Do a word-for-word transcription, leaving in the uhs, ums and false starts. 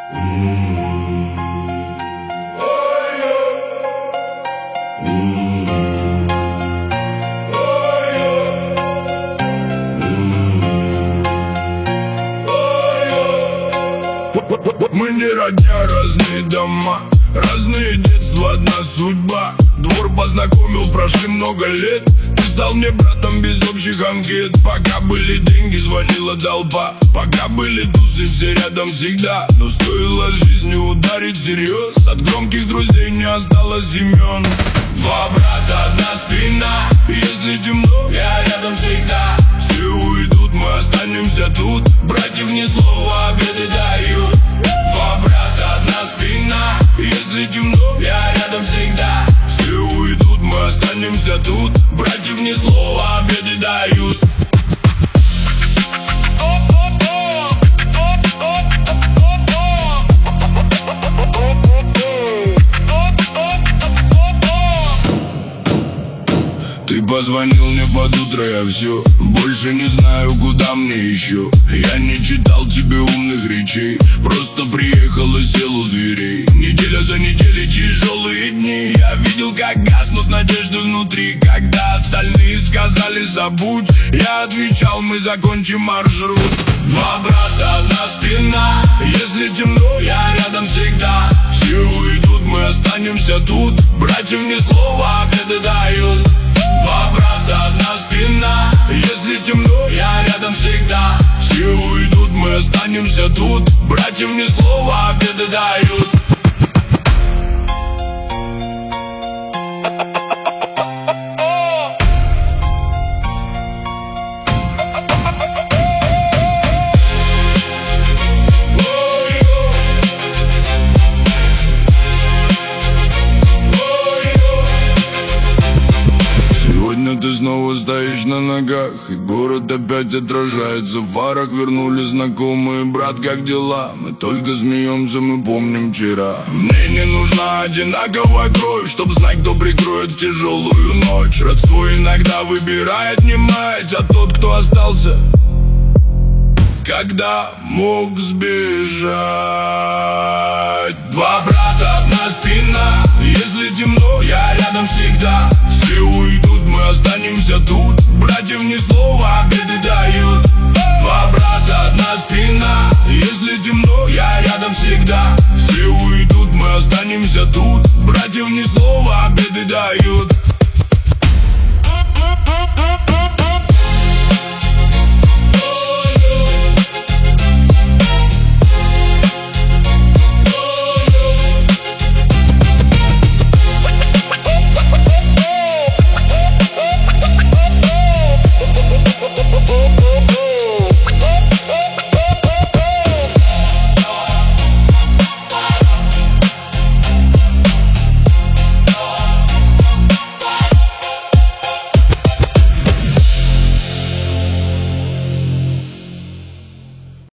Мы не родня, разные дома, разные детства, одна судьба. Двор познакомил, прошли много лет. Ты стал мне братом без общих анкет. Пока были деньги, звонила толпа. Пока были тусы, все рядом всегда. Но стоило жизни ударить всерьез, от громких друзей не осталось имен. Два брата, одна спина. Если темно, я рядом всегда. Все уйдут, мы останемся тут. Братьев ни слова, обеды дают. Два брата, одна спина. Если темно, я рядом всегда. Все уйдут, мы останемся тут. Братьев ни слова, обеды дают. Ты позвонил мне под утро, я все больше не знаю, куда мне еще. Я не читал тебе умных речей, просто приехал и сел у дверей. Неделя за неделей, тяжелые дни. Я видел, как гаснут надежды внутри. Когда остальные сказали забудь, я отвечал, мы закончим маршрут. Два брата, одна спина. Если темно, я рядом всегда. Все уйдут, мы останемся тут. Братьев ни слова, обеды дают. Два брата, одна спина. Если темно, я рядом всегда. Все уйдут, мы останемся тут. Братьев ни слова, обеды дают. Ты снова стоишь на ногах, и город опять отражается в фарах. Вернулись знакомые, брат, как дела? Мы только смеемся, мы помним вчера. Мне не нужна одинаковая кровь, чтоб знать, кто прикроет тяжелую ночь. Родство иногда выбирает не мать, а тот, кто остался, когда мог сбежать. Два брата, одна спина. Если темно, я рядом всегда. Все уйдут, мы останемся тут. Братьев ни слова, обеды дают. Два брата, одна спина. Если темно, я рядом всегда. Все уйдут, мы останемся тут. Братьев ни слова, обеды дают.